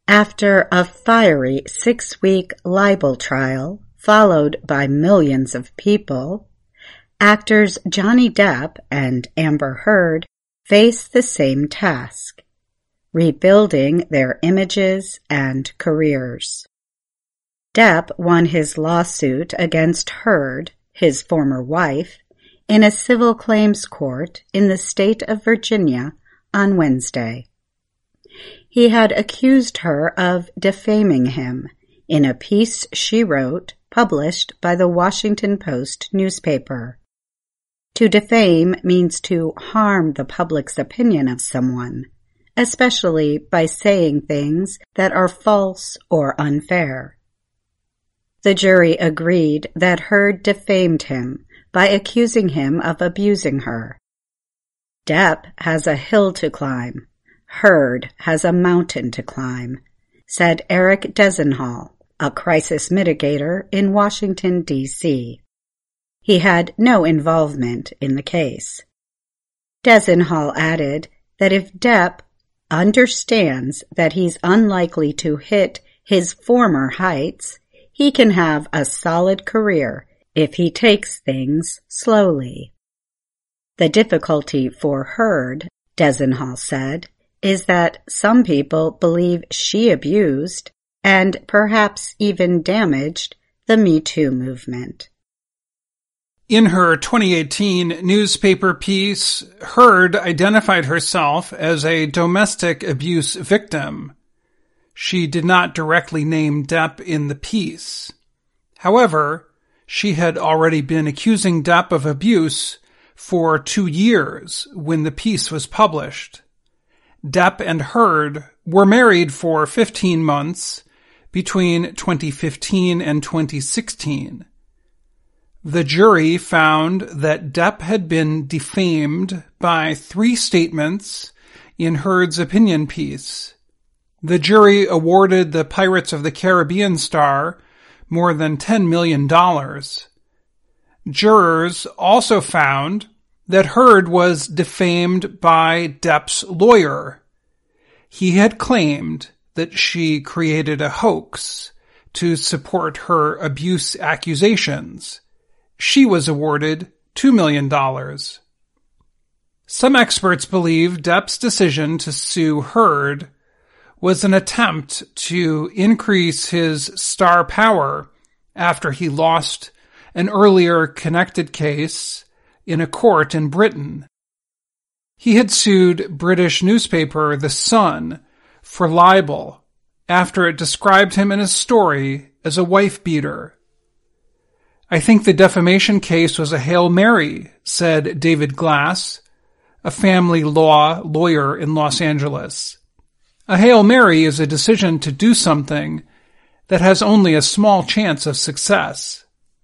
After a fiery 6-week libel trial, followed by millions of people, actors Johnny Depp and Amber Heard face the same task: rebuilding their images and careers. Depp won his lawsuit against Heard, his former wife, in a civil claims court in the state of Virginia on Wednesday. He had accused her of defaming him in a piece she wrote published by the Washington Post newspaper. To defame means to harm the public's opinion of someone, especially by saying things that are false or unfair. The jury agreed that Heard defamed him by accusing him of abusing her. Depp has a hill to climb. Heard has a mountain to climb, said Eric Dezenhall, a crisis mitigator in Washington, D.C. He had no involvement in the case. Dezenhall added that if Depp understands that he's unlikely to hit his former heights, he can have a solid career if he takes things slowly. The difficulty for Heard, Dezenhall said, is that some people believe she abused and perhaps even damaged the Me Too movement. In her 2018 newspaper piece, Heard identified herself as a domestic abuse victim. She did not directly name Depp in the piece. However, she had already been accusing Depp of abuse for 2 years when the piece was published. Depp and Heard were married for 15 months between 2015 and 2016. The jury found that Depp had been defamed by 3 statements in Heard's opinion piece. The jury awarded the Pirates of the Caribbean star more than $10 million. Jurors also found that Heard was defamed by Depp's lawyer. He had claimed that she created a hoax to support her abuse accusations. She was awarded $2 million. Some experts believe Depp's decision to sue Heard was an attempt to increase his star power after he lost an earlier connected case in a court in Britain. He had sued British newspaper The Sun for libel after it described him in a story as a wife-beater. I think the defamation case was a Hail Mary, said David Glass, a family law lawyer in Los Angeles. A Hail Mary is a decision to do something that has only a small chance of success.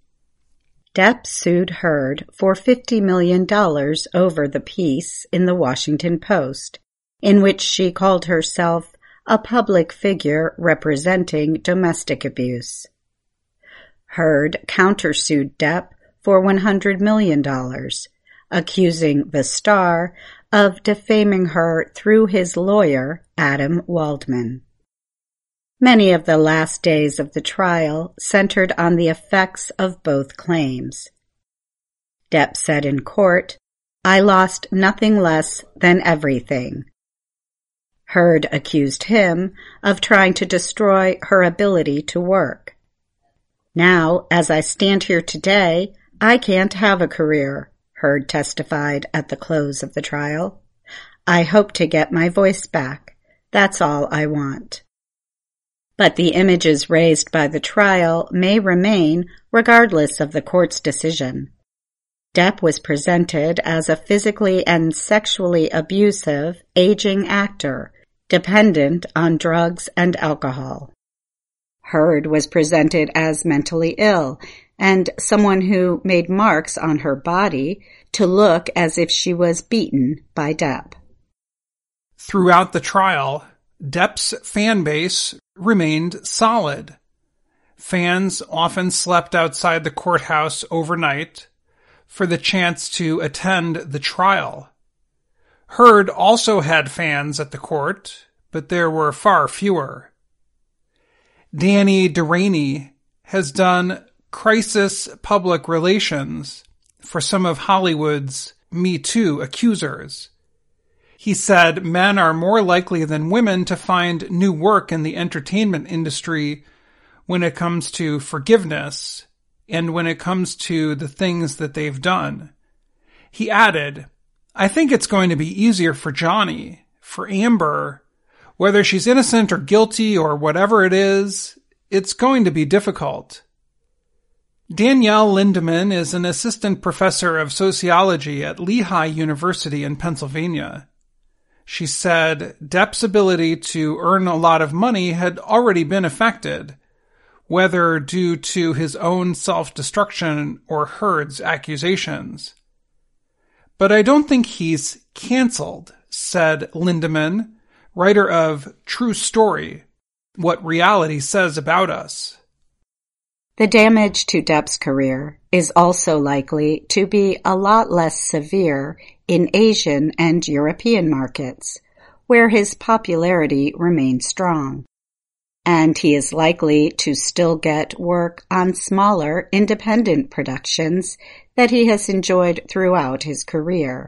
Depp sued Heard for $50 million over the piece in the Washington Post, in which she called herself a public figure representing domestic abuse. Heard countersued Depp for $100 million, accusing the star of defaming her through his lawyer, Adam Waldman. Many of the last days of the trial centered on the effects of both claims. Depp said in court, "I lost nothing less than everything." Heard accused him of trying to destroy her ability to work. "Now, as I stand here today, I can't have a career," Heard testified at the close of the trial. "I hope to get my voice back. That's all I want." But the images raised by the trial may remain regardless of the court's decision. Depp was presented as a physically and sexually abusive, aging actor, dependent on drugs and alcohol. Heard was presented as mentally ill and someone who made marks on her body to look as if she was beaten by Depp. Throughout the trial, Depp's fan base remained solid. Fans often slept outside the courthouse overnight for the chance to attend the trial. Heard also had fans at the court, but there were far fewer. Danny Delaney has done crisis public relations for some of Hollywood's Me Too accusers. He said men are more likely than women to find new work in the entertainment industry when it comes to forgiveness and when it comes to the things that they've done. He added, I think it's going to be easier for Johnny, for Amber, whether she's innocent or guilty or whatever it is, it's going to be difficult. Danielle Lindemann is an assistant professor of sociology at Lehigh University in Pennsylvania. She said Depp's ability to earn a lot of money had already been affected, whether due to his own self-destruction or Heard's accusations. But I don't think he's canceled, said Lindemann, writer of True Story, What Reality Says About Us. The damage to Depp's career is also likely to be a lot less severe in Asian and European markets, where his popularity remains strong. And he is likely to still get work on smaller, independent productions that he has enjoyed throughout his career.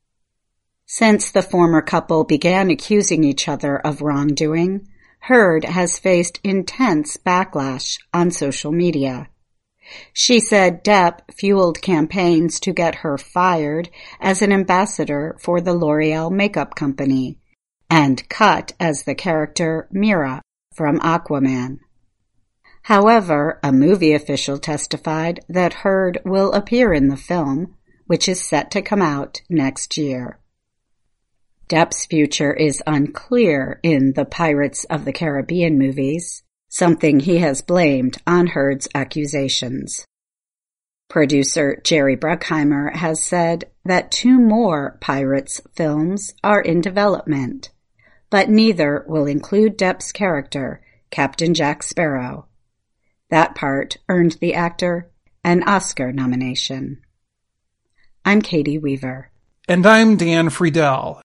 Since the former couple began accusing each other of wrongdoing, Heard has faced intense backlash on social media. She said Depp fueled campaigns to get her fired as an ambassador for the L'Oreal makeup company and cut as the character Mira from Aquaman. However, a movie official testified that Heard will appear in the film, which is set to come out next year. Depp's future is unclear in the Pirates of the Caribbean movies, something he has blamed on Heard's accusations. Producer Jerry Bruckheimer has said that 2 more Pirates films are in development, but neither will include Depp's character, Captain Jack Sparrow. That part earned the actor an Oscar nomination. I'm Katie Weaver. And I'm Dan Friedel.